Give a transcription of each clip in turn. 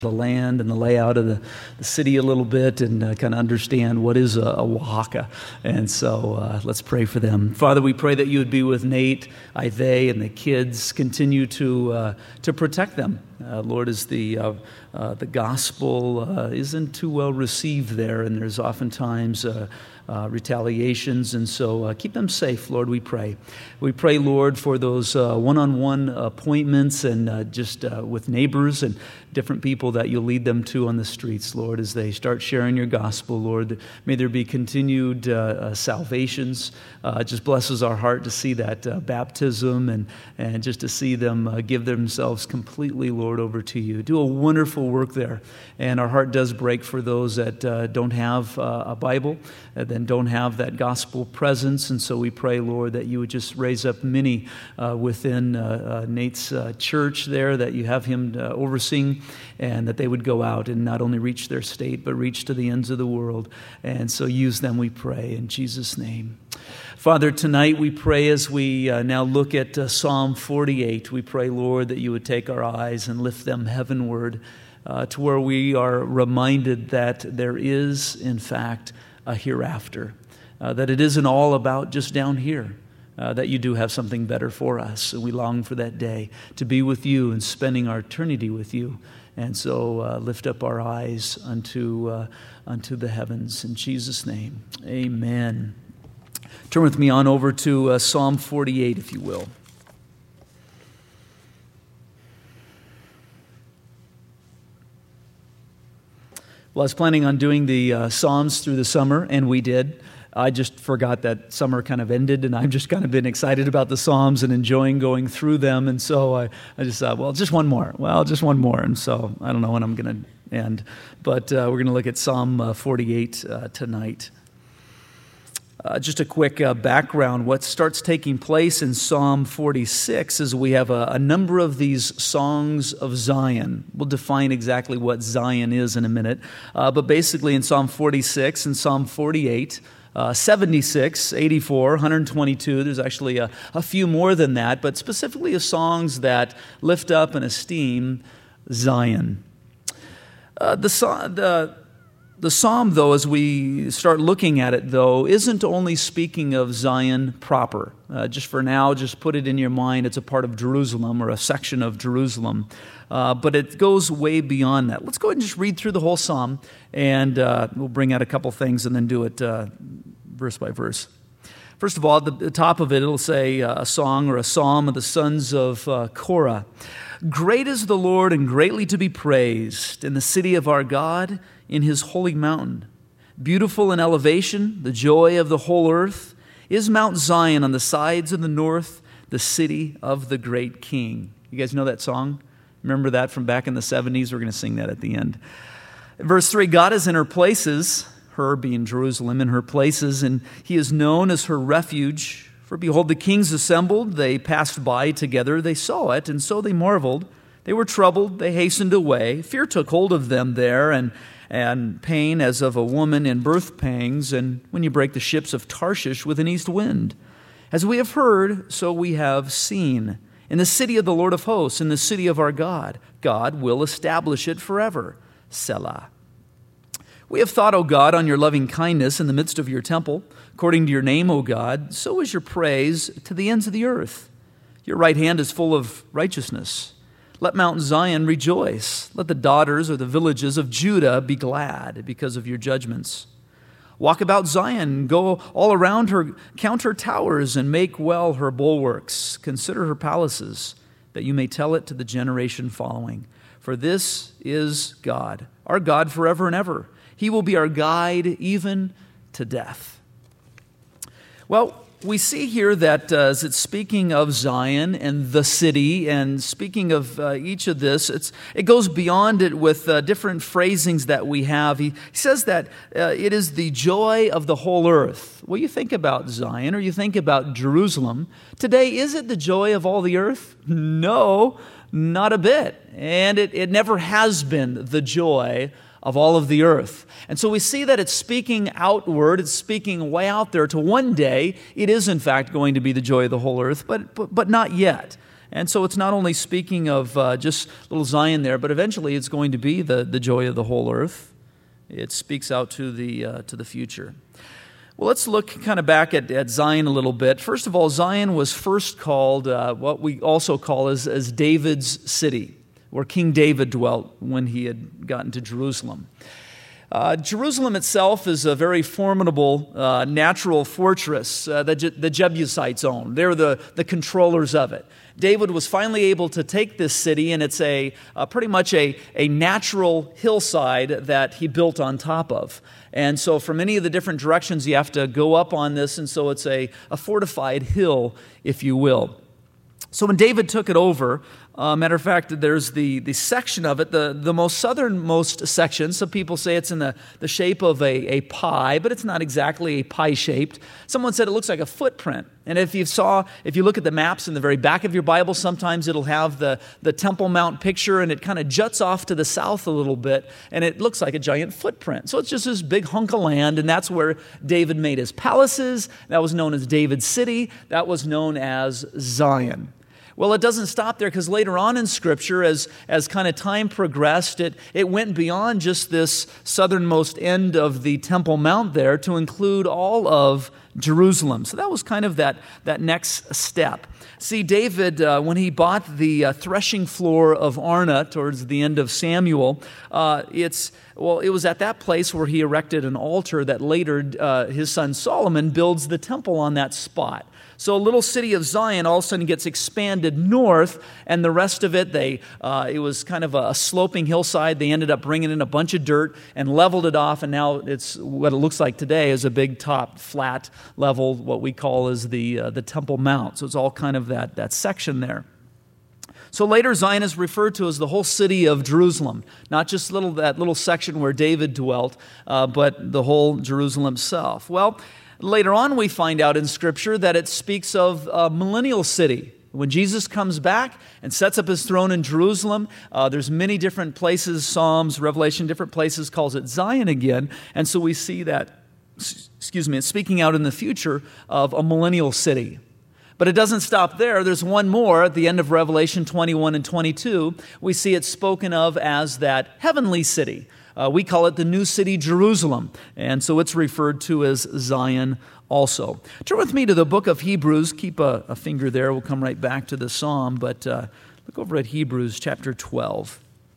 the land and the layout of the city a little bit and kind of understand what is a Oaxaca. And so let's pray for them. Father, we pray that you would be with Nate, Ithey, and the kids. Continue to protect them. Lord, as the gospel isn't too well received there, and there's oftentimes retaliations, and so keep them safe, Lord, we pray. We pray, Lord, for those one-on-one appointments and just with neighbors and different people that you'll lead them to on the streets, Lord, as they start sharing your gospel, Lord. May there be continued salvations. It just blesses our heart to see that baptism and just to see them give themselves completely, Lord, over to you. Do a wonderful work there. And our heart does break for those that don't have a Bible, then don't have that gospel presence. And so we pray, Lord, that you would just raise up many within Nate's church there that you have him overseeing, and that they would go out and not only reach their state, but reach to the ends of the world. And so use them, we pray, in Jesus' name. Father, tonight we pray as we now look at Psalm 48, we pray, Lord, that you would take our eyes and lift them heavenward to where we are reminded that there is, in fact, a hereafter, that it isn't all about just down here, that you do have something better for us. And we long for that day to be with you and spending our eternity with you. And so lift up our eyes unto the heavens. In Jesus' name, amen. Turn with me on over to Psalm 48, if you will. Well, I was planning on doing the Psalms through the summer, and we did. I just forgot that summer kind of ended, and I've just kind of been excited about the Psalms and enjoying going through them. And so I just thought, well, just one more. And so I don't know when I'm going to end. But we're going to look at Psalm 48 tonight. Just a quick background. What starts taking place in Psalm 46 is we have a number of these songs of Zion. We'll define exactly what Zion is in a minute. But basically in Psalm 46 and Psalm 48, 76, 84, 122, there's actually a few more than that, but specifically of songs that lift up and esteem Zion. The psalm, though, as we start looking at it, though, isn't only speaking of Zion proper. Just for now, just put it in your mind, it's a part of Jerusalem or a section of Jerusalem. But it goes way beyond that. Let's go ahead and just read through the whole psalm, and we'll bring out a couple things and then do it verse by verse. First of all, at the top of it, it'll say a song or a psalm of the sons of Korah. Great is the Lord and greatly to be praised in the city of our God, in his holy mountain. Beautiful in elevation, the joy of the whole earth, is Mount Zion on the sides of the north, the city of the great King. You guys know that song? Remember that from back in the 70s? We're going to sing that at the end. Verse 3, God is in her places, her being Jerusalem, in her places, and he is known as her refuge. For behold, the kings assembled, they passed by together, they saw it, and so they marveled. They were troubled, they hastened away. Fear took hold of them there, and pain as of a woman in birth pangs, and when you break the ships of Tarshish with an east wind. As we have heard, so we have seen. In the city of the Lord of hosts, in the city of our God, God will establish it forever. Selah. We have thought, O God, on your loving kindness in the midst of your temple. According to your name, O God, so is your praise to the ends of the earth. Your right hand is full of righteousness. Let Mount Zion rejoice. Let the daughters or the villages of Judah be glad because of your judgments. Walk about Zion, go all around her, count her towers, and make well her bulwarks. Consider her palaces, that you may tell it to the generation following. For this is God, our God forever and ever. He will be our guide even to death. Well, we see here that as it's speaking of Zion and the city, and speaking of each of this, it goes beyond it with different phrasings that we have. He says that it is the joy of the whole earth. Well, you think about Zion or you think about Jerusalem. Today, is it the joy of all the earth? No, not a bit. And it never has been the joy of all of the earth. And so we see that it's speaking outward, it's speaking way out there to one day, it is in fact going to be the joy of the whole earth, but not yet. And so it's not only speaking of just little Zion there, but eventually it's going to be the joy of the whole earth. It speaks out to the future. Well, let's look kind of back at Zion a little bit. First of all, Zion was first called what we also call as David's city, where King David dwelt when he had gotten to Jerusalem. Jerusalem itself is a very formidable natural fortress that the Jebusites own. They're the controllers of it. David was finally able to take this city, and it's pretty much a natural hillside that he built on top of. And so from any of the different directions, you have to go up on this, and so it's a fortified hill, if you will. So when David took it over, matter of fact, there's the section of it, the most southernmost section. Some people say it's in the shape of a pie, but it's not exactly a pie-shaped. Someone said it looks like a footprint. And if you look at the maps in the very back of your Bible, sometimes it'll have the Temple Mount picture, and it kind of juts off to the south a little bit, and it looks like a giant footprint. So it's just this big hunk of land, and that's where David made his palaces. That was known as David's city. That was known as Zion. Well, it doesn't stop there, because later on in Scripture, as kind of time progressed, it went beyond just this southernmost end of the Temple Mount there to include all of Jerusalem. So that was kind of that next step. See, David, when he bought the threshing floor of Arna towards the end of Samuel, it was at that place where he erected an altar that later his son Solomon builds the temple on that spot. So a little city of Zion all of a sudden gets expanded north, and the rest of it, it was kind of a sloping hillside. They ended up bringing in a bunch of dirt and leveled it off, and now it's what it looks like today is a big top flat level, what we call is the Temple Mount. So it's all kind of that section there. So later Zion is referred to as the whole city of Jerusalem, not just that little section where David dwelt, but the whole Jerusalem itself. Well, later on we find out in Scripture that it speaks of a millennial city. When Jesus comes back and sets up his throne in Jerusalem, there's many different places, Psalms, Revelation, different places calls it Zion again. And so we see that, it's speaking out in the future of a millennial city. But it doesn't stop there. There's one more at the end of Revelation 21 and 22. We see it spoken of as that heavenly city. We call it the New City, Jerusalem. And so it's referred to as Zion also. Turn with me to the book of Hebrews. Keep a finger there. We'll come right back to the psalm. But look over at Hebrews chapter 12.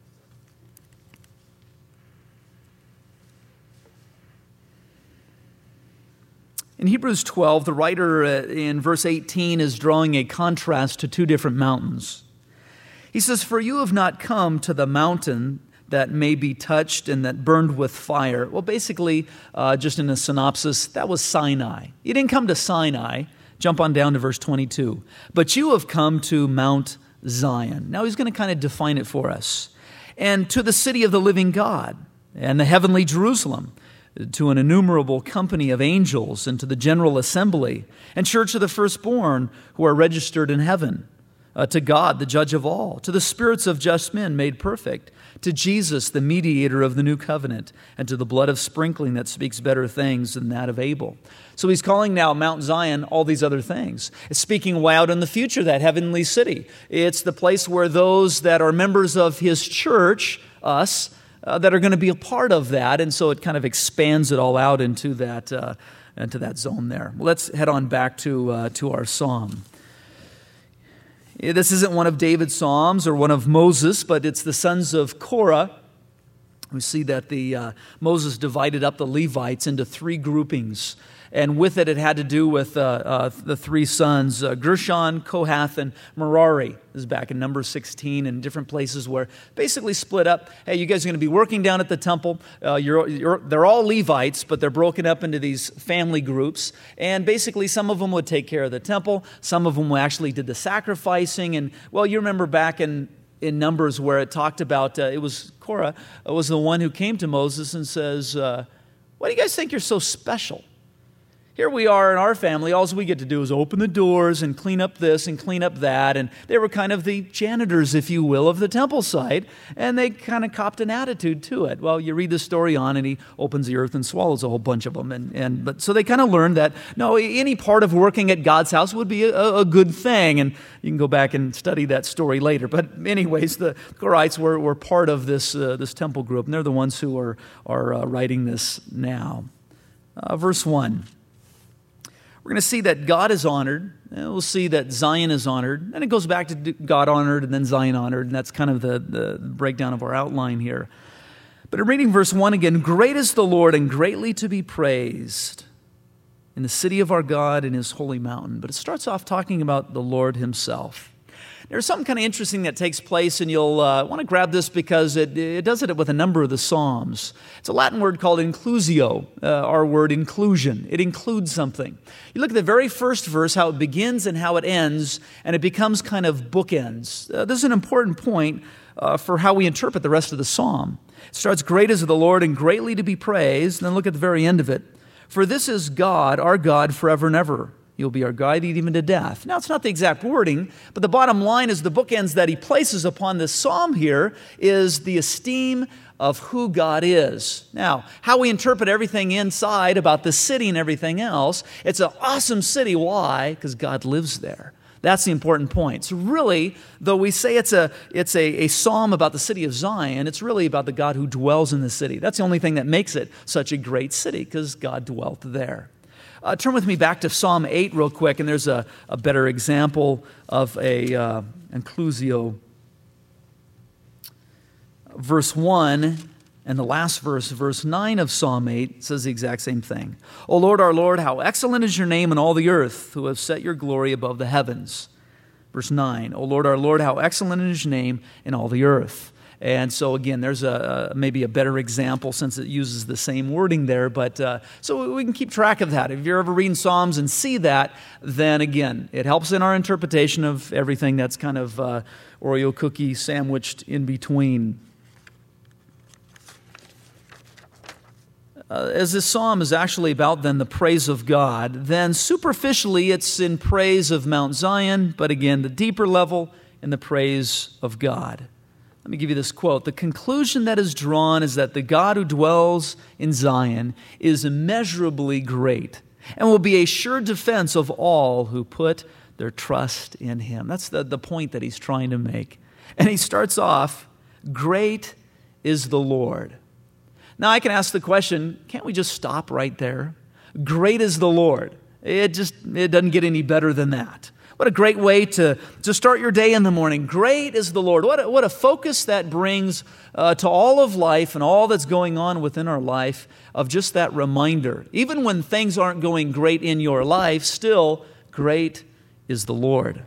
In Hebrews 12, the writer in verse 18 is drawing a contrast to two different mountains. He says, "For you have not come to the mountain that may be touched and that burned with fire." Well, basically, just in a synopsis, that was Sinai. You didn't come to Sinai. Jump on down to verse 22. "But you have come to Mount Zion." Now he's going to kind of define it for us. "And to the city of the living God, and the heavenly Jerusalem, to an innumerable company of angels, and to the general assembly, and church of the firstborn who are registered in heaven, to God, the judge of all, to the spirits of just men made perfect, to Jesus, the mediator of the new covenant, and to the blood of sprinkling that speaks better things than that of Abel." So he's calling now Mount Zion all these other things. It's speaking way out in the future, that heavenly city. It's the place where those that are members of his church, us, that are going to be a part of that. And so it kind of expands it all out into that zone there. Well, let's head on back to our psalm. This isn't one of David's psalms or one of Moses, but it's the sons of Korah. We see that Moses divided up the Levites into three groupings. And with it, it had to do with the three sons, Gershon, Kohath, and Merari. This is back in Numbers 16 and different places where basically split up. Hey, you guys are going to be working down at the temple. They're all Levites, but they're broken up into these family groups. And basically, some of them would take care of the temple. Some of them actually did the sacrificing. And, well, you remember back in Numbers where it talked about, it was Korah, was the one who came to Moses and says, "Why do you guys think you're so special? Here we are in our family, all we get to do is open the doors and clean up this and clean up that. And they were kind of the janitors, if you will, of the temple site. And they kind of copped an attitude to it. Well, you read the story on, and he opens the earth and swallows a whole bunch of them. But so they kind of learned that, no, any part of working at God's house would be a good thing. And you can go back and study that story later. But anyways, the Korahites were part of this temple group. And they're the ones who are writing this now. Verse 1. We're going to see that God is honored, and we'll see that Zion is honored, and it goes back to God honored and then Zion honored, and that's kind of the breakdown of our outline here. But in reading verse 1 again, great is the Lord and greatly to be praised in the city of our God and his holy mountain. But it starts off talking about the Lord himself. There's something kind of interesting that takes place, and you'll want to grab this because it does it with a number of the Psalms. It's a Latin word called inclusio, our word inclusion. It includes something. You look at the very first verse, how it begins and how it ends, and it becomes kind of bookends. This is an important point for how we interpret the rest of the psalm. It starts, great is the Lord and greatly to be praised, and then look at the very end of it. For this is God, our God, forever and ever. You'll be our guide even to death. Now, it's not the exact wording, but the bottom line is the bookends that he places upon this psalm here is the esteem of who God is. Now, how we interpret everything inside about the city and everything else, it's an awesome city. Why? Because God lives there. That's the important point. So really, though we say it's a psalm about the city of Zion, it's really about the God who dwells in the city. That's the only thing that makes it such a great city, because God dwelt there. Turn with me back to Psalm 8 real quick, and there's a better example of a inclusio. Verse 1 and the last verse, verse 9 of Psalm 8, says the exact same thing. O Lord, our Lord, how excellent is your name in all the earth, who have set your glory above the heavens. Verse 9, O Lord, our Lord, how excellent is your name in all the earth. And so again, there's maybe a better example since it uses the same wording there. But so we can keep track of that. If you're ever reading Psalms and see that, then again, it helps in our interpretation of everything that's kind of Oreo cookie sandwiched in between. As this psalm is actually about then the praise of God, then superficially it's in praise of Mount Zion, but again, the deeper level in the praise of God. Let me give you this quote. The conclusion that is drawn is that the God who dwells in Zion is immeasurably great and will be a sure defense of all who put their trust in him. That's the point that he's trying to make. And he starts off, great is the Lord. Now I can ask the question, can't we just stop right there? Great is the Lord. It doesn't get any better than that. What a great way to start your day in the morning. Great is the Lord. What a focus that brings to all of life and all that's going on within our life of just that reminder. Even when things aren't going great in your life, still, great is the Lord.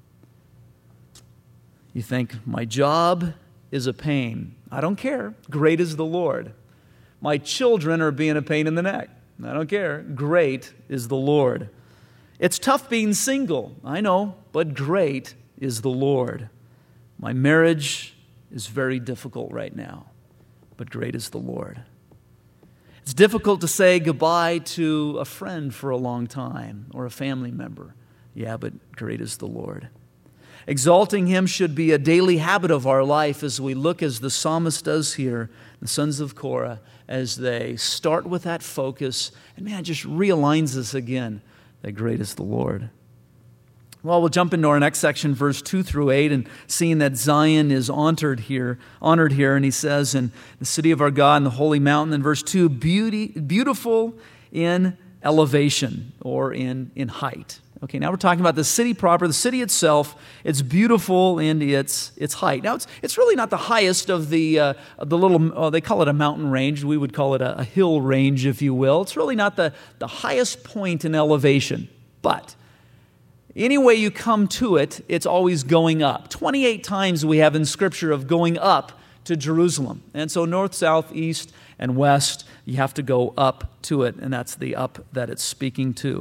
You think, my job is a pain. I don't care. Great is the Lord. My children are being a pain in the neck. I don't care. Great is the Lord. It's tough being single, I know, but great is the Lord. My marriage is very difficult right now, but great is the Lord. It's difficult to say goodbye to a friend for a long time or a family member. Yeah, but great is the Lord. Exalting him should be a daily habit of our life as we look, as the psalmist does here, the sons of Korah, as they start with that focus. And man, it just realigns us again. That great is the Lord. Well, we'll jump into our next section, verse 2 through 8, and seeing that Zion is honored here, and he says, in the city of our God, in the holy mountain, in verse 2, beautiful in elevation, or in height. Okay, now we're talking about the city proper, the city itself. It's beautiful in its height. Now, it's really not the highest of the little, they call it a mountain range. We would call it a hill range, if you will. It's really not the highest point in elevation. But any way you come to it, it's always going up. 28 times we have in Scripture of going up to Jerusalem. And so north, south, east, and west, you have to go up to it, and that's the up that it's speaking to.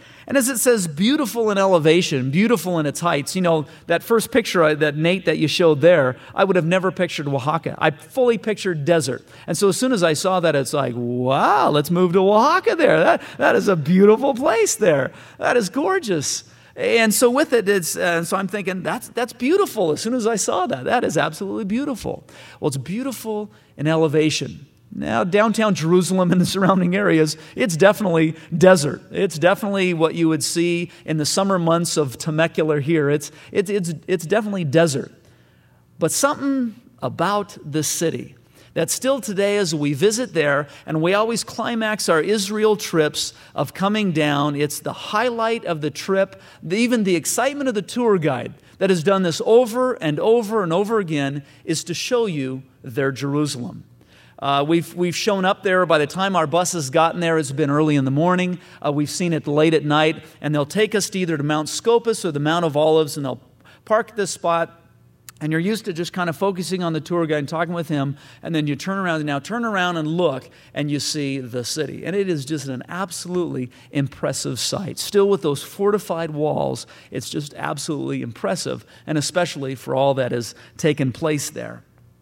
And as it says, beautiful in elevation, beautiful in its heights. You know, that first picture, that Nate that you showed there, I would have never pictured Oaxaca. I fully pictured desert. And so as soon as I saw that, it's like, wow, let's move to Oaxaca there. That is a beautiful place there. That is gorgeous. And so with it, so I'm thinking, that's beautiful. As soon as I saw that is absolutely beautiful. Well, it's beautiful in elevation. Now, downtown Jerusalem and the surrounding areas, it's definitely desert. It's definitely what you would see in the summer months of Temecula here. It's definitely desert. But something about this city that still today, as we visit there, and we always climax our Israel trips of coming down, it's the highlight of the trip, even the excitement of the tour guide that has done this over and over and over again, is to show you their Jerusalem. We've shown up there. By the time our bus has gotten there, it's been early in the morning. We've seen it late at night, and they'll take us to either to Mount Scopus or the Mount of Olives, and they'll park at this spot. And you're used to just kind of focusing on the tour guide and talking with him, and then you turn around and look, and you see the city. And it is just an absolutely impressive sight. Still with those fortified walls, it's just absolutely impressive, and especially for all that has taken place there.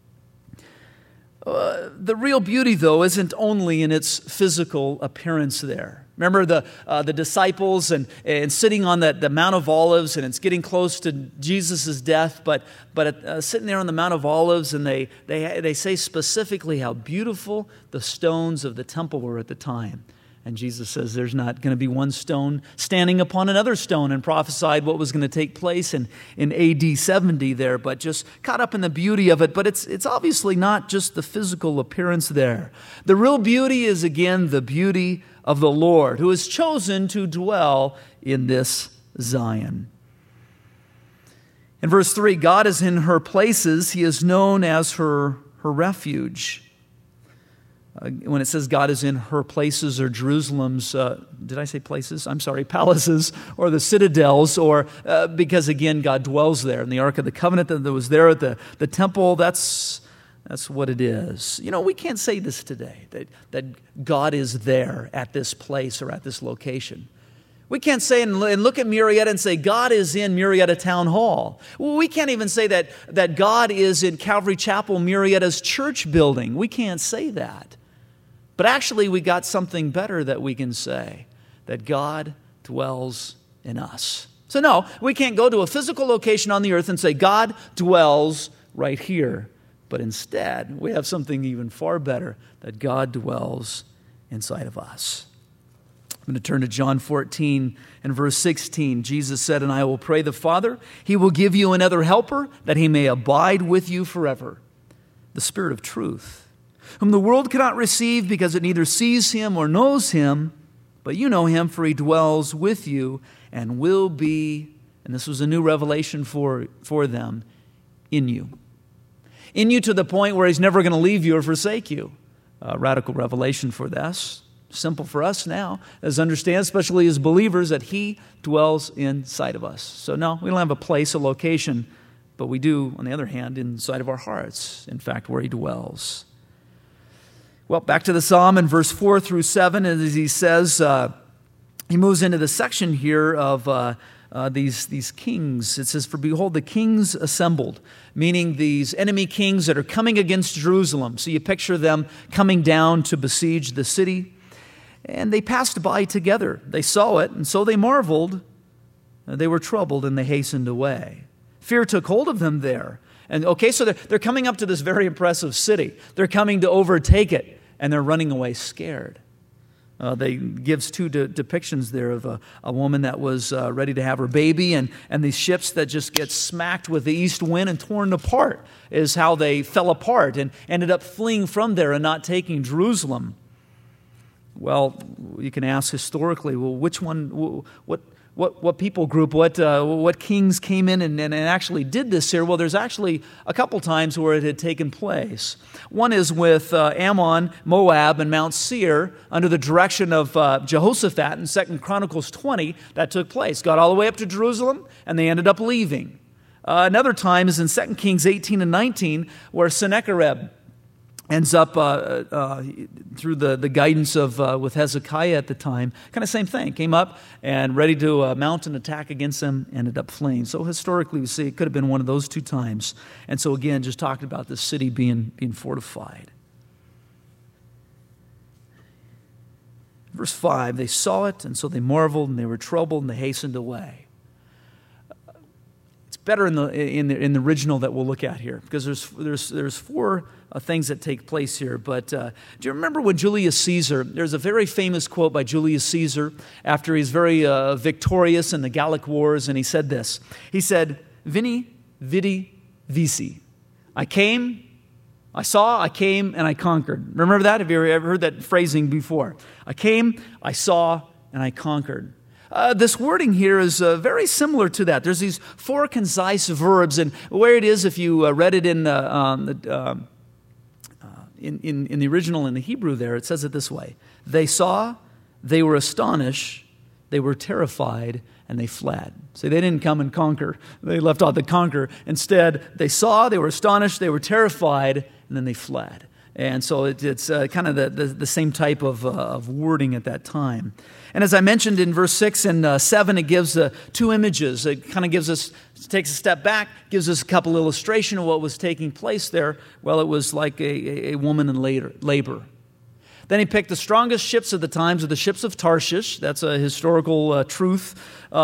The real beauty, though, isn't only in its physical appearance there. Remember the disciples and sitting on the Mount of Olives, and it's getting close to Jesus' death, but sitting there on the Mount of Olives, and they say specifically how beautiful the stones of the temple were at the time. And Jesus says there's not going to be one stone standing upon another stone, and prophesied what was going to take place in AD 70 there, but just caught up in the beauty of it. But it's obviously not just the physical appearance there. The real beauty is, again, the beauty of the Lord, who has chosen to dwell in this Zion. In verse 3, God is in her places. He is known as her refuge. When it says God is in her places or Jerusalem's, did I say places? I'm sorry, palaces or the citadels, or because again, God dwells there. In the Ark of the Covenant that was there at the temple, that's what it is. You know, we can't say this today, that God is there at this place or at this location. We can't say and look at Murrieta and say, God is in Murrieta Town Hall. Well, we can't even say that God is in Calvary Chapel, Murrieta's church building. We can't say that. But actually, we got something better that we can say, that God dwells in us. So no, we can't go to a physical location on the earth and say, God dwells right here. But instead, we have something even far better, that God dwells inside of us. I'm going to turn to John 14 and verse 16. Jesus said, "And I will pray the Father, He will give you another helper, that He may abide with you forever, the Spirit of truth, whom the world cannot receive because it neither sees Him or knows Him, but you know Him, for He dwells with you and will be," and this was a new revelation for them, "in you." In you to the point where He's never going to leave you or forsake you. Radical revelation for this. Simple for us now, as understand, especially as believers, that He dwells inside of us. So no, we don't have a place, a location, but we do, on the other hand, inside of our hearts, in fact, where He dwells. Well, back to the psalm in verse 4 through 7, as he says, he moves into the section here of these kings. It says, "For behold, the kings assembled," meaning these enemy kings that are coming against Jerusalem. So you picture them coming down to besiege the city. "And they passed by together. They saw it, and so they marveled. They were troubled, and they hastened away. Fear took hold of them there." And okay, so they're coming up to this very impressive city. They're coming to overtake it, and they're running away scared. They gives two depictions there of a woman that was ready to have her baby, and these ships that just get smacked with the east wind and torn apart is how they fell apart and ended up fleeing from there and not taking Jerusalem. Well, you can ask historically, well, which one, what people group, what kings came in and actually did this here? Well, there's actually a couple times where it had taken place. One is with Ammon, Moab, and Mount Seir under the direction of Jehoshaphat in 2 Chronicles 20. That took place. Got all the way up to Jerusalem, and they ended up leaving. Another time is in 2 Kings 18 and 19, where Sennacherib ends up through the guidance of with Hezekiah at the time, kind of same thing. Came up and ready to mount an attack against them, ended up fleeing. So historically, we see it could have been one of those two times. And so again, just talking about this city being fortified. Verse 5, they saw it, and so they marveled, and they were troubled, and they hastened away. It's better in the original that we'll look at here, because there's four things that take place here. But do you remember when Julius Caesar, there's a very famous quote by Julius Caesar after he's very victorious in the Gallic Wars, and he said this. He said, Vini, vidi, vici. I came, I saw, I came, and I conquered. Remember that? Have you ever heard that phrasing before? I came, I saw, and I conquered. This wording here is very similar to that. There's these four concise verbs, and where it is, if you read it in the original in the Hebrew there, it says it this way. They saw, they were astonished, they were terrified, and they fled. So they didn't come and conquer. They left out the conquer. Instead, they saw, they were astonished, they were terrified, and then they fled. And so it's kind of the same type of wording at that time. And as I mentioned in verse 6 and 7, it gives two images. It kind of takes a step back, gives us a couple illustration of what was taking place there. Well, it was like a woman in labor. Then he picked the strongest ships of the times, the ships of Tarshish. That's a historical truth.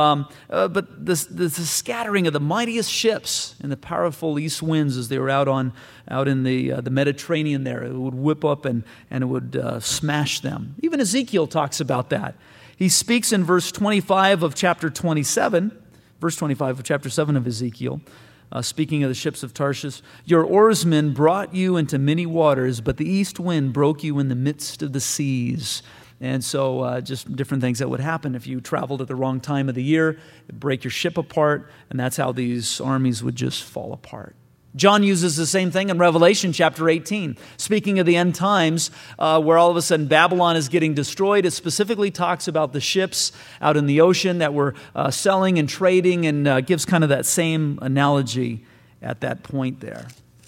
But the scattering of the mightiest ships and the powerful east winds as they were out in the Mediterranean there, it would whip up and it would smash them. Even Ezekiel talks about that. He speaks in verse 25 of chapter 27, verse 25 of chapter 7 of Ezekiel, speaking of the ships of Tarshish. Your oarsmen brought you into many waters, but the east wind broke you in the midst of the seas. And so just different things that would happen if you traveled at the wrong time of the year, it'd break your ship apart, and that's how these armies would just fall apart. John uses the same thing in Revelation chapter 18. Speaking of the end times, where all of a sudden Babylon is getting destroyed, it specifically talks about the ships out in the ocean that were selling and trading, and gives kind of that same analogy at that point there.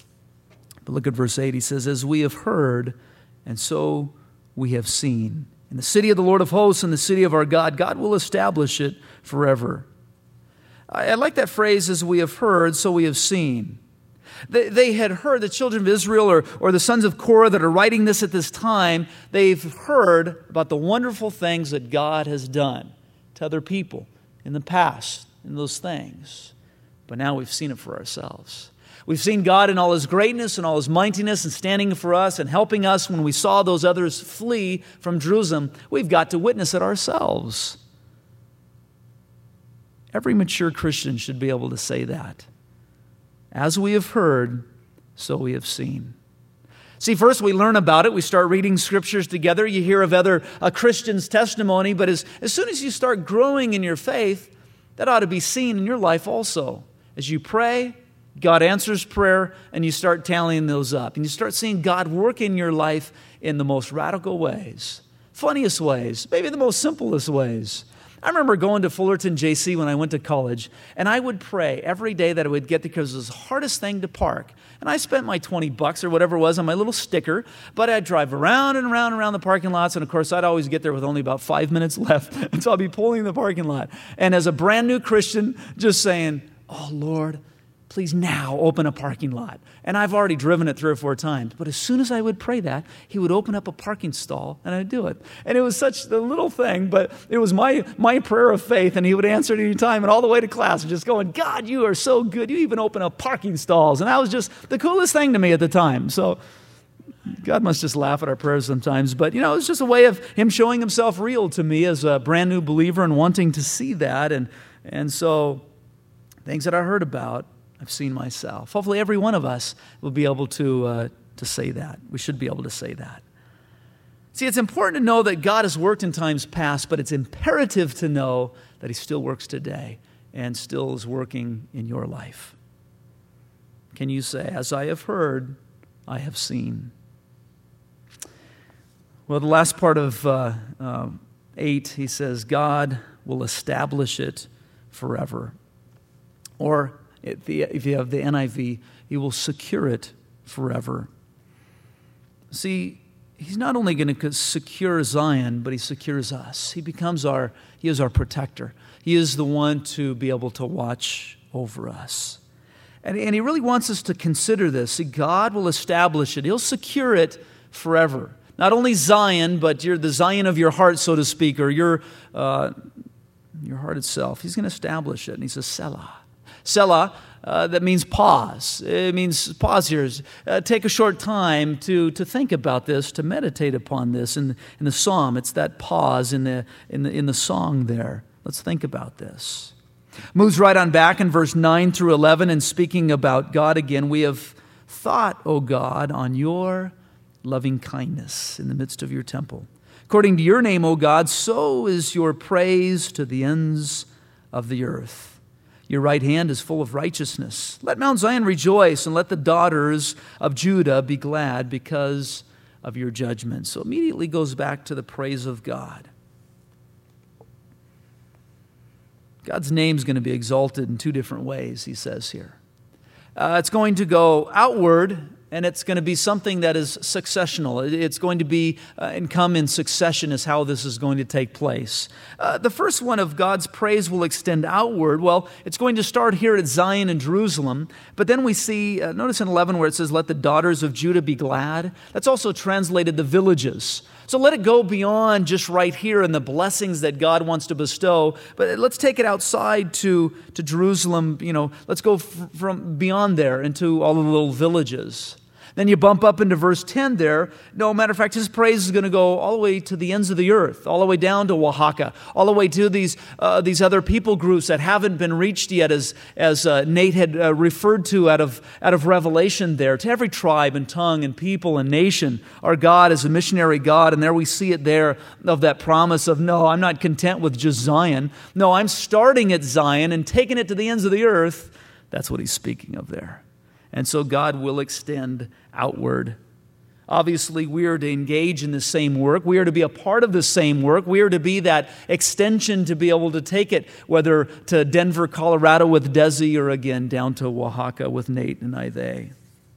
But look at verse 8. He says, as we have heard, and so we have seen. In the city of the Lord of hosts and the city of our God, God will establish it forever. I like that phrase, as we have heard, so we have seen. They had heard, the children of Israel or the sons of Korah that are writing this at this time, they've heard about the wonderful things that God has done to other people in the past, in those things. But now we've seen it for ourselves. We've seen God in all His greatness and all His mightiness and standing for us and helping us when we saw those others flee from Jerusalem. We've got to witness it ourselves. Every mature Christian should be able to say that. As we have heard, so we have seen. See, first we learn about it. We start reading scriptures together. You hear of other Christians' testimony. But as soon as you start growing in your faith, that ought to be seen in your life also. As you pray, God answers prayer, and you start tallying those up. And you start seeing God work in your life in the most radical ways, funniest ways, maybe the most simplest ways. I remember going to Fullerton JC when I went to college, and I would pray every day that I would get there because it was the hardest thing to park. And I spent my $20 or whatever it was on my little sticker, but I'd drive around and around and around the parking lots, and of course I'd always get there with only about 5 minutes left, and so I'd be pulling the parking lot. And as a brand new Christian, just saying, oh Lord, please now open a parking lot. And I've already driven it 3 or 4 times. But as soon as I would pray that, He would open up a parking stall and I'd do it. And it was such a little thing, but it was my prayer of faith, and He would answer it any time. And all the way to class, just going, God, you are so good. You even open up parking stalls. And that was just the coolest thing to me at the time. So God must just laugh at our prayers sometimes. But, it was just a way of Him showing Himself real to me as a brand new believer and wanting to see that. And so things that I heard about, I've seen myself. Hopefully every one of us will be able to say that. We should be able to say that. See, it's important to know that God has worked in times past, but it's imperative to know that He still works today and still is working in your life. Can you say, as I have heard, I have seen? Well, the last part of 8, he says, God will establish it forever. Or if you have the NIV, He will secure it forever. See, He's not only going to secure Zion, but He secures us. He is our protector. He is the one to be able to watch over us. And He really wants us to consider this. See, God will establish it. He'll secure it forever. Not only Zion, but the Zion of your heart, so to speak, or your heart itself. He's going to establish it. And He says, Selah. Selah, that means pause. It means pause here. Take a short time to think about this, to meditate upon this in the psalm. It's that pause in the song there. Let's think about this. Moves right on back in verse 9 through 11, and speaking about God again, we have thought, O God, on your loving kindness in the midst of your temple. According to your name, O God, so is your praise to the ends of the earth. Your right hand is full of righteousness. Let Mount Zion rejoice, and let the daughters of Judah be glad because of your judgment. So immediately goes back to the praise of God. God's name is going to be exalted in two different ways, he says here. It's going to go outward, and it's going to be something that is successional. It's going to be and come in succession is how this is going to take place. The first one of God's praise will extend outward. Well, it's going to start here at Zion and Jerusalem, but then we see, notice in 11 where it says, let the daughters of Judah be glad. That's also translated the villages. So let it go beyond just right here and the blessings that God wants to bestow. But let's take it outside to Jerusalem. Let's go from beyond there into all the little villages. Then you bump up into verse 10 there. No, matter of fact, his praise is going to go all the way to the ends of the earth, all the way down to Oaxaca, all the way to these other people groups that haven't been reached yet, as Nate had referred to out of Revelation there, to every tribe and tongue and people and nation. Our God is a missionary God, and there we see it there of that promise of, no, I'm not content with just Zion. No, I'm starting at Zion and taking it to the ends of the earth. That's what he's speaking of there. And so God will extend outward. Obviously, we are to engage in the same work. We are to be a part of the same work. We are to be that extension to be able to take it, whether to Denver, Colorado with Desi, or again down to Oaxaca with Nate and they.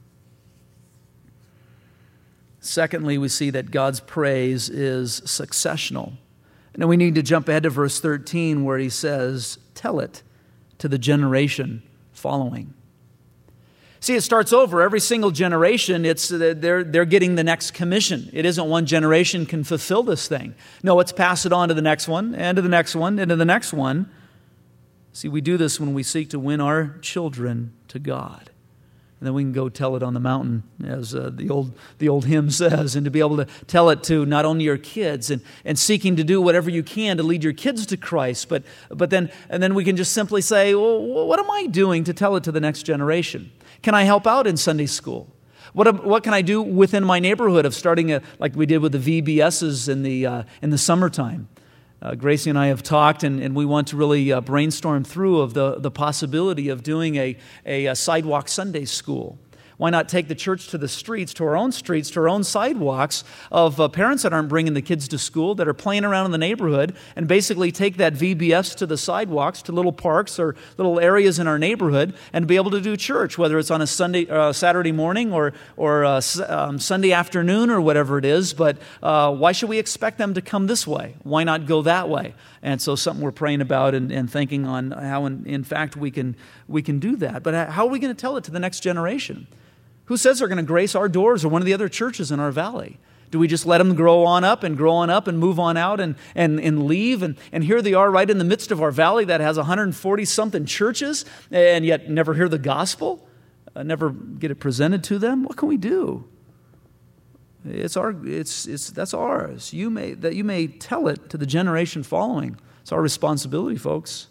Secondly, we see that God's praise is successional. And we need to jump ahead to verse 13 where he says, tell it to the generation following. See, it starts over. Every single generation, they're getting the next commission. It isn't one generation can fulfill this thing. No, it's pass it on to the next one, and to the next one, and to the next one. See, we do this when we seek to win our children to God. And then we can go tell it on the mountain, as the old hymn says, and to be able to tell it to not only your kids and seeking to do whatever you can to lead your kids to Christ, but then we can just simply say, well, what am I doing to tell it to the next generation? Can I help out in Sunday school? What can I do within my neighborhood of starting like we did with the VBSs in the summertime? Gracie and I have talked, and we want to really brainstorm through of the possibility of doing a sidewalk Sunday school. Why not take the church to the streets, to our own sidewalks of parents that aren't bringing the kids to school, that are playing around in the neighborhood, and basically take that VBS to the sidewalks, to little parks or little areas in our neighborhood, and be able to do church, whether it's on a Saturday morning or Sunday afternoon or whatever it is. But why should we expect them to come this way? Why not go that way? And so something we're praying about and thinking on how, in fact, we can do that. But how are we going to tell it to the next generation? Who says they're going to grace our doors or one of the other churches in our valley? Do we just let them grow on up and move on out and leave? And here they are right in the midst of our valley that has 140-something churches, and yet never hear the gospel, never get it presented to them? What can we do? That's ours. You may tell it to the generation following. It's our responsibility, folks.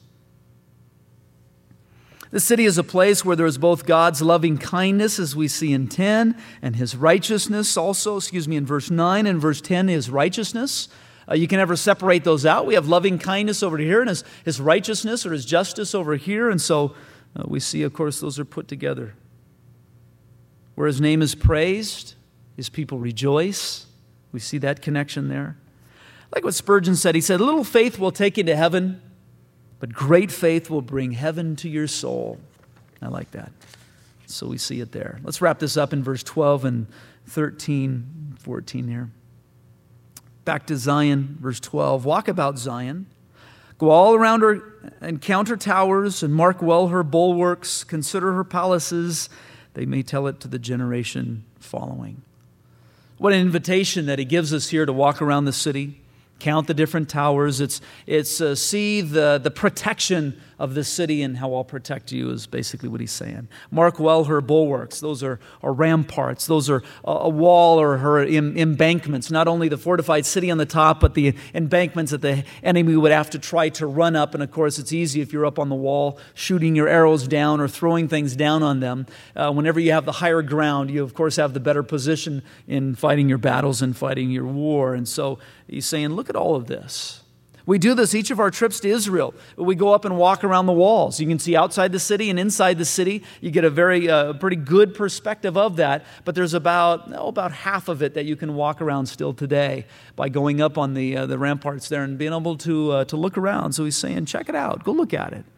The city is a place where there is both God's loving kindness, as we see in 10, and his righteousness also, in verse 9 and verse 10, his righteousness. You can never separate those out. We have loving kindness over here and his righteousness or his justice over here. And so we see, of course, those are put together. Where his name is praised, his people rejoice. We see that connection there. Like what Spurgeon said, he said, little faith will take you to heaven, but great faith will bring heaven to your soul. I like that. So we see it there. Let's wrap this up in verse 12 and 13 14 here. Back to Zion, verse 12. Walk about Zion. Go all around her and count her towers and mark well her bulwarks. Consider her palaces. They may tell it to the generation following. What an invitation that he gives us here to walk around the city, count the different towers. It's see the protection of the city and how I'll protect you is basically what he's saying. Mark well her bulwarks. Those are ramparts. Those are a wall or her embankments. Not only the fortified city on the top, but the embankments that the enemy would have to try to run up. And of course, it's easy if you're up on the wall shooting your arrows down or throwing things down on them. Whenever you have the higher ground, you of course have the better position in fighting your battles and fighting your war. And so he's saying, look at all of this. We do this each of our trips to Israel. We go up and walk around the walls. You can see outside the city and inside the city. You get a pretty good perspective of that. But there's about half of it that you can walk around still today by going up on the ramparts there and being able to look around. So he's saying, check it out. Go look at it.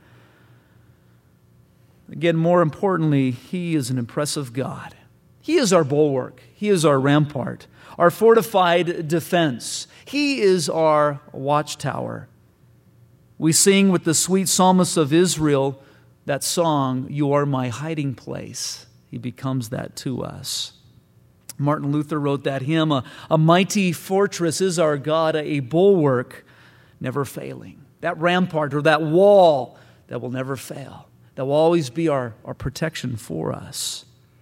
Again, more importantly, he is an impressive God. He is our bulwark. He is our rampart, our fortified defense. He is our watchtower. We sing with the sweet psalmist of Israel that song, "You are my hiding place." He becomes that to us. Martin Luther wrote that hymn, a mighty fortress is our God, a bulwark never failing. That rampart or that wall that will never fail, that will always be our protection for us.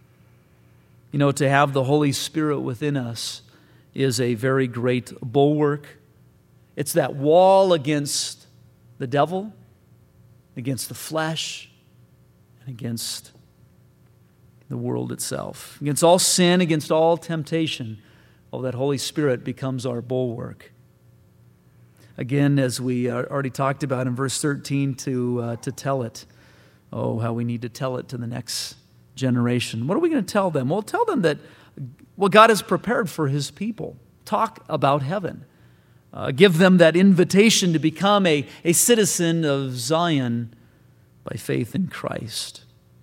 You know, to have the Holy Spirit within us is a very great bulwark. It's that wall against the devil, against the flesh, and against the world itself. Against all sin, against all temptation. Oh, that Holy Spirit becomes our bulwark. Again, as we already talked about in verse 13, to tell it. Oh, how we need to tell it to the next generation. What are we going to tell them? Well, tell them that God has prepared for His people. Talk about heaven. Give them that invitation to become a citizen of Zion by faith in Christ.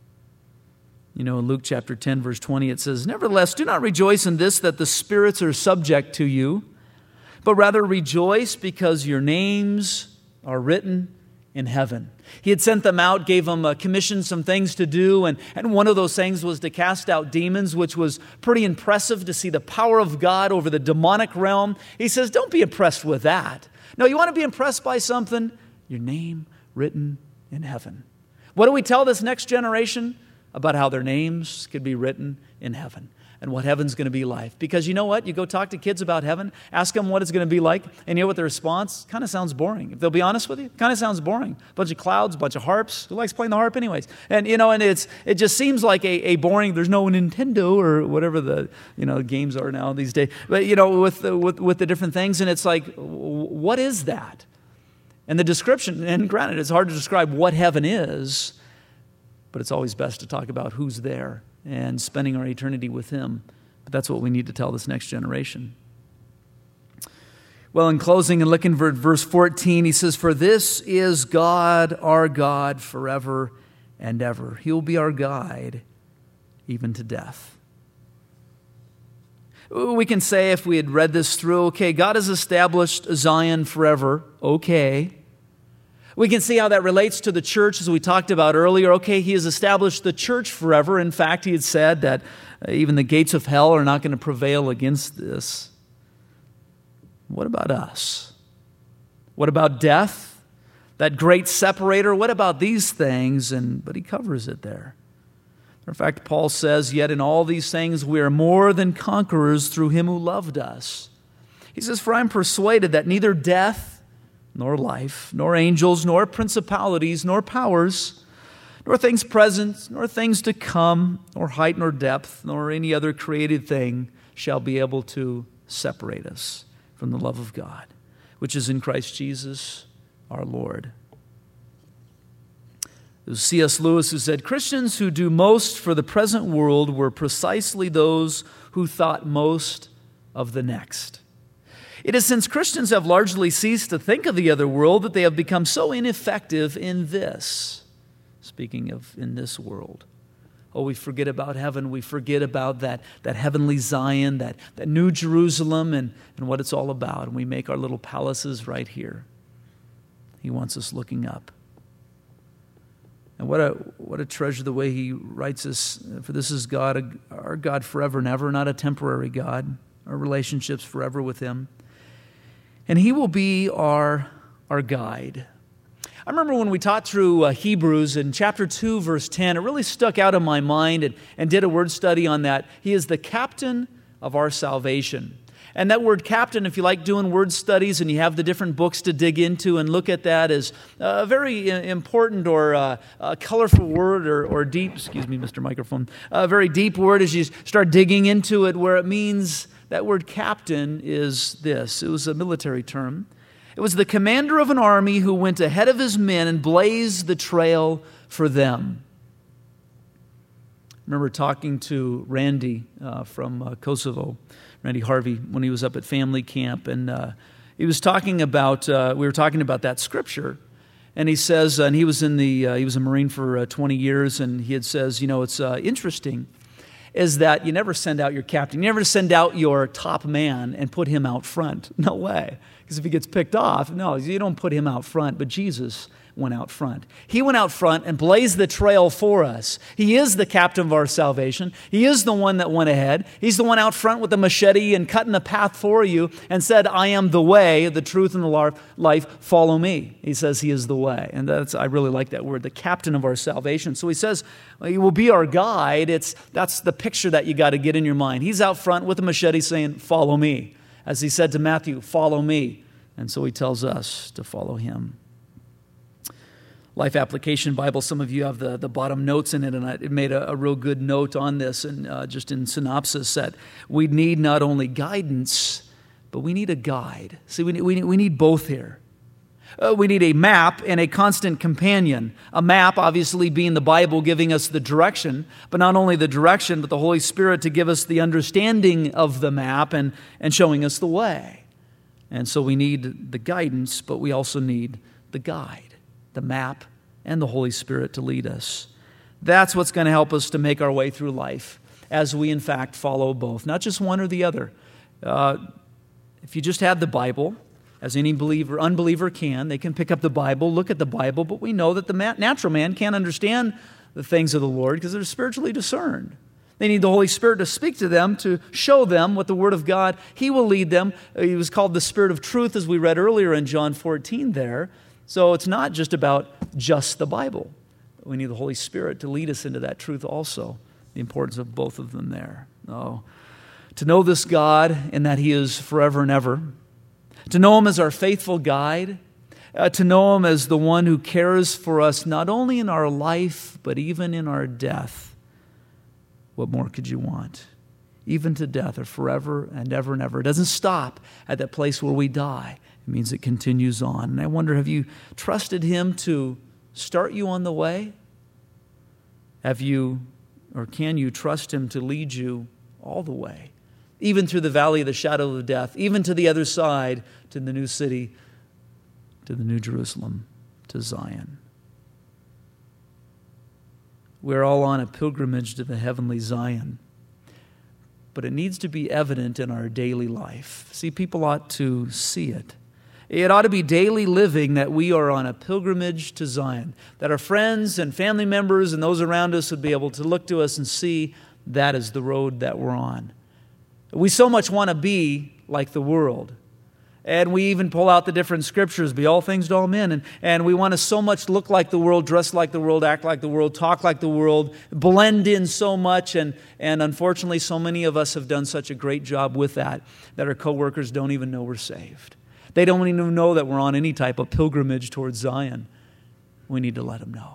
You know, in Luke chapter 10, verse 20, it says, "Nevertheless, do not rejoice in this, that the spirits are subject to you, but rather rejoice because your names are written in heaven." He had sent them out, gave them commissioned some things to do, and one of those things was to cast out demons, which was pretty impressive to see the power of God over the demonic realm. He says, don't be impressed with that. No, you want to be impressed by something? Your name written in heaven. What do we tell this next generation? About how their names could be written in heaven and what heaven's going to be like. Because you know what? You go talk to kids about heaven, ask them what it's going to be like, and you know what the response? Kind of sounds boring. If they'll be honest with you, kind of sounds boring. Bunch of clouds, bunch of harps. Who likes playing the harp anyways? And it just seems like a boring, there's no Nintendo or whatever the games are now these days. But with the different things, and it's like, what is that? And the description, and granted, it's hard to describe what heaven is, but it's always best to talk about who's there and spending our eternity with Him. But that's what we need to tell this next generation. Well, in closing and looking for verse 14, he says, "For this is God, our God, forever and ever. He'll be our guide, even to death." We can say, if we had read this through, okay, God has established Zion forever, okay. We can see how that relates to the church, as we talked about earlier. Okay, He has established the church forever. In fact, He had said that even the gates of hell are not going to prevail against this. What about us? What about death? That great separator? What about these things? But He covers it there. In fact, Paul says, "Yet in all these things we are more than conquerors through Him who loved us." He says, "For I am persuaded that neither death, nor life, nor angels, nor principalities, nor powers, nor things present, nor things to come, nor height, nor depth, nor any other created thing shall be able to separate us from the love of God, which is in Christ Jesus our Lord." It was C.S. Lewis who said, "Christians who do most for the present world were precisely those who thought most of the next." It is since Christians have largely ceased to think of the other world that they have become so ineffective in this, speaking of in this world. Oh, we forget about heaven. We forget about that heavenly Zion, that new Jerusalem, and what it's all about. And we make our little palaces right here. He wants us looking up. And what a treasure the way he writes us. For this is God, our God forever and ever, not a temporary God. Our relationships forever with him. And he will be our guide. I remember when we taught through Hebrews in chapter 2, verse 10, it really stuck out in my mind and did a word study on that. He is the captain of our salvation. And that word captain, if you like doing word studies and you have the different books to dig into and look at that, is a very important or a colorful word or deep, excuse me, Mr. Microphone, a very deep word as you start digging into it, where it means that word captain is this. It was a military term. It was the commander of an army who went ahead of his men and blazed the trail for them. I remember talking to Randy from Kosovo, Randy Harvey, when he was up at family camp, and he was talking about. We were talking about that scripture, and he says, and he was he was a Marine for 20 years, and he says, it's interesting, is that you never send out your captain, you never send out your top man and put him out front. No way, because if he gets picked off, no, you don't put him out front. But Jesus went out front. He went out front and blazed the trail for us. He is the captain of our salvation. He is the one that went ahead. He's the one out front with the machete and cutting the path for you and said, I am the way, the truth, and the life. Follow me. He says he is the way. And I really like that word, the captain of our salvation. So he says, he will be our guide. That's the picture that you got to get in your mind. He's out front with a machete saying, follow me. As he said to Matthew, follow me. And so he tells us to follow him. Life Application Bible, some of you have the bottom notes in it, and it made a real good note on this, and just in synopsis, that we need not only guidance, but we need a guide. See, we need both here. We need a map and a constant companion. A map, obviously, being the Bible, giving us the direction, but not only the direction, but the Holy Spirit to give us the understanding of the map and showing us the way. And so we need the guidance, but we also need the guide. The map, and the Holy Spirit to lead us. That's what's going to help us to make our way through life as we, in fact, follow both, not just one or the other. If you just had the Bible, as any unbeliever can, they can pick up the Bible, look at the Bible, but we know that the natural man can't understand the things of the Lord because they're spiritually discerned. They need the Holy Spirit to speak to them, to show them what the Word of God, He will lead them. He was called the Spirit of truth, as we read earlier in John 14 there. So it's not just about just the Bible. We need the Holy Spirit to lead us into that truth also. The importance of both of them there. Oh, to know this God and that He is forever and ever. To know Him as our faithful guide. To know Him as the one who cares for us not only in our life, but even in our death. What more could you want? Even to death, or forever and ever and ever. It doesn't stop at that place where we die. It means it continues on. And I wonder, have you trusted Him to start you on the way? Have you, or can you trust Him to lead you all the way? Even through the valley of the shadow of death, even to the other side, to the new city, to the new Jerusalem, to Zion. We're all on a pilgrimage to the heavenly Zion. But it needs to be evident in our daily life. See, people ought to see it. It ought to be daily living that we are on a pilgrimage to Zion, that our friends and family members and those around us would be able to look to us and see that is the road that we're on. We so much want to be like the world. And we even pull out the different scriptures, be all things to all men. And we want to so much look like the world, dress like the world, act like the world, talk like the world, blend in so much. And unfortunately, so many of us have done such a great job with that our coworkers don't even know we're saved. They don't even know that we're on any type of pilgrimage towards Zion. We need to let them know.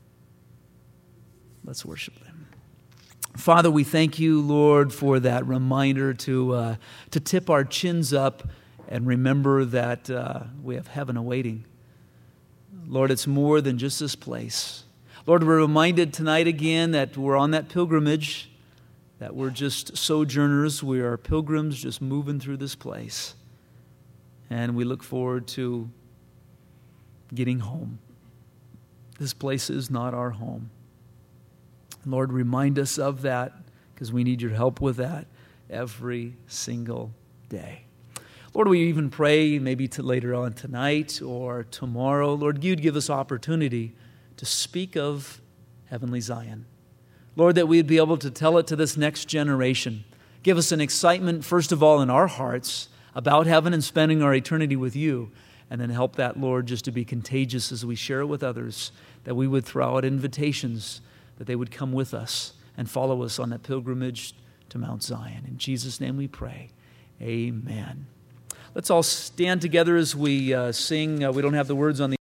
Let's worship them. Father, we thank you, Lord, for that reminder to tip our chins up and remember that we have heaven awaiting. Lord, it's more than just this place. Lord, we're reminded tonight again that we're on that pilgrimage, that we're just sojourners. We are pilgrims just moving through this place. And we look forward to getting home. This place is not our home. Lord, remind us of that, because we need your help with that every single day. Lord, we even pray maybe later on tonight or tomorrow, Lord, you'd give us opportunity to speak of heavenly Zion. Lord, that we'd be able to tell it to this next generation. Give us an excitement, first of all, in our hearts about heaven and spending our eternity with you. And then help that, Lord, just to be contagious as we share it with others, that we would throw out invitations, that they would come with us and follow us on that pilgrimage to Mount Zion. In Jesus' name we pray. Amen. Let's all stand together as we sing. We don't have the words on the